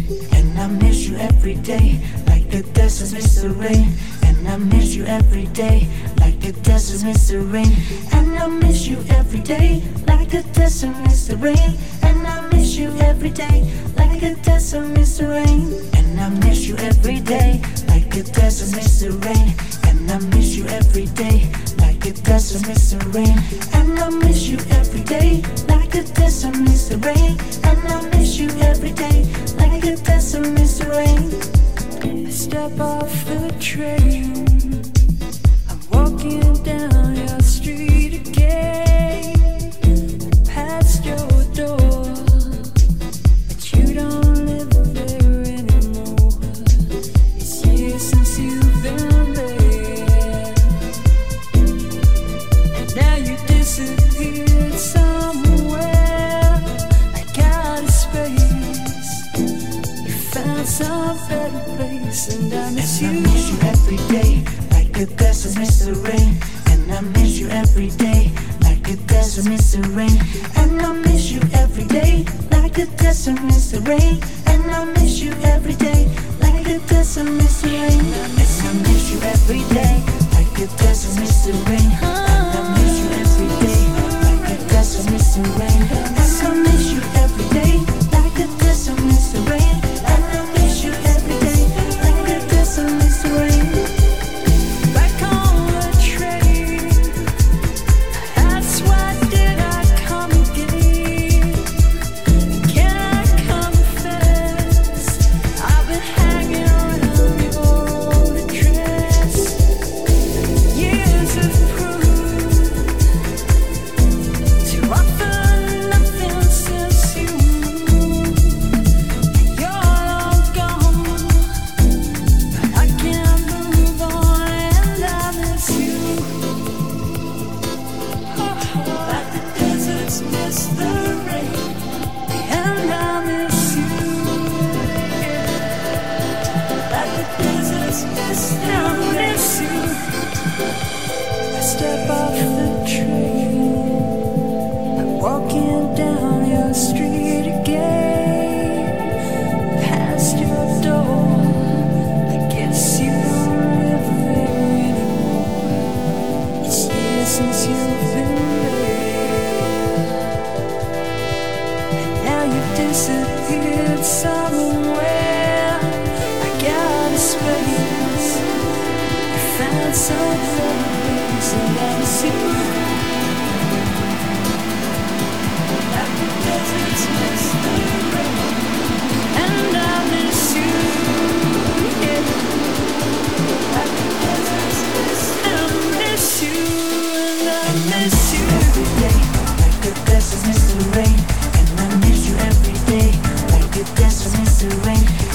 And I miss you every day, like the deserts miss the rain. And I miss you every day, like the deserts miss the rain. And I miss you every day, like the desert miss the rain. And I miss you every day, like the desert miss the rain. And I miss you every day, like the desert miss the rain. And I miss you every day, like the desert miss the rain. And I miss you every day, like the desert miss the rain. And I miss you every day, like the desert miss the rain. I step off the train, I'm walking down your street again, past your door, but you don't live there anymore. It's years since you've been there, and now you disappeared somewhere, like out of space. You found some better place, and I miss you. And I miss you every day, like the desert miss the rain. And I miss you every day, like the desert miss the rain. And I miss you every day, like the desert miss the rain. And I miss you every day, like the desert miss the rain. And I miss you every day, like the desert miss the rain. And I miss you every day, like the desert miss the rain. And I miss you every day, like the desert miss the rain. And I miss you every day, like the desert miss the rain. Back on the train, that's why did I come again? Can I confess, I've been hanging around your old address. Years have proved to offer nothing since you moved. You're all gone, but I can't move on, and I miss you. Like the deserts miss the rain, and I miss you. Like the deserts miss the rain, I miss you. I step off the train, I'm walking down your street again, past your door. I guess you don't live there anymore. It's years since you've been there, and now you've disappeared somewhere, like out of space. You found some better place, and I miss you. Like the deserts miss the rain, and I miss you. Yeah. Like the deserts miss the rain, I miss you, and I miss you every day, like the desert miss the rain. And I miss you every day, like the desert miss the rain.